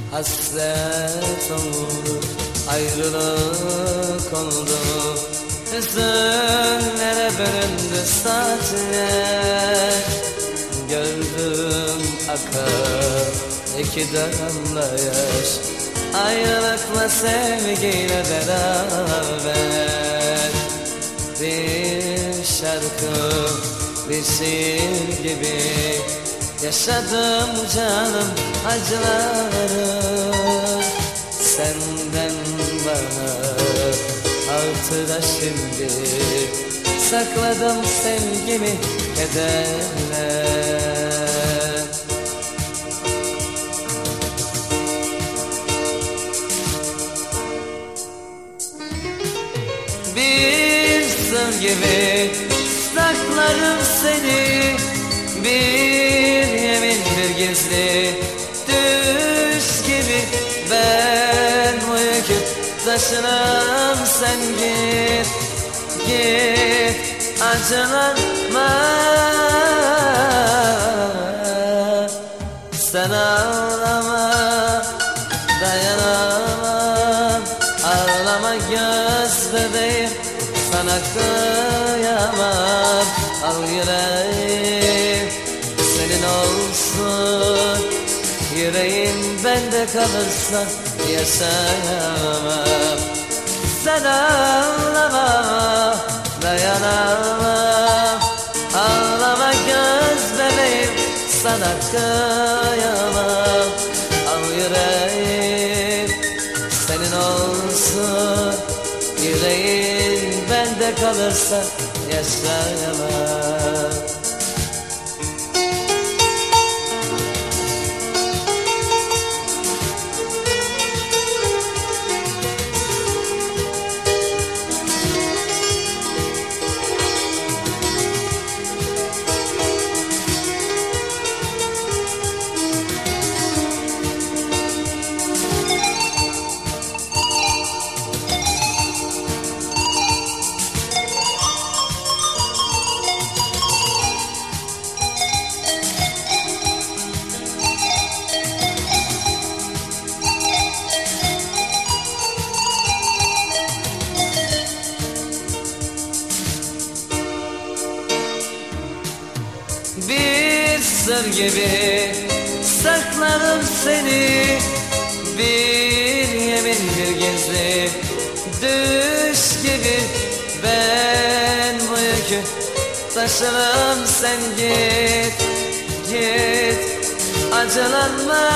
Hasret oldu, ayrılık oldu, hüzünlere bölündü saatler. Gördüm akar iki damla yaş, ayrılıkla sevgiyle beraber. Bir şarkı, bir şiir gibi yaşadım canım acıları. Senden bana hatıra şimdi, sakladım sevgimi kederle. Bir sır gibi saklarım seni, bir yemin bir gizli düş gibi. Ben bu yükü taşırım, sen git, git, acılanma. Sen ağlama, dayanamam, ağlama göz bebeğim, sana kıyamam. Al yüreğim senin olsun, yüreğin bende kalırsa yaşayamam. Sen ağlama, dayanamam, ağlama göz bebeğim, sana kıyamam. Al yüreğim senin olsun, yüreğin bende kalırsa yaşayamam. Bir sır gibi saklarım seni, bir yemin bir gizli düş gibi. Ben bu yükü taşırım, sen git, git, acılanma.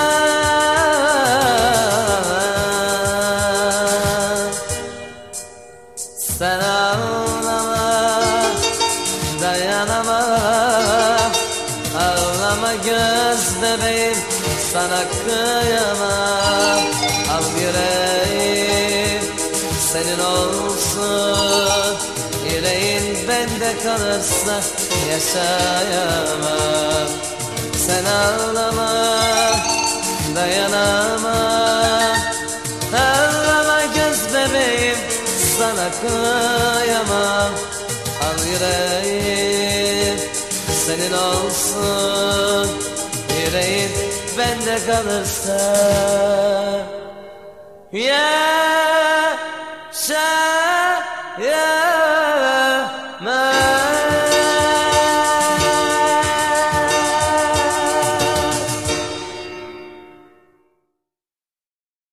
Sen ağlama, dayanamam, ağlama göz bebeğim, sana kıyamam. Al yüreğim senin olsun, yüreğin bende kalırsa yaşayamam. Sen ağlama, dayanamam, ağlama göz bebeğim, sana kıyamam. Al yüreğim senin olsun, yüreğin bende kalırsa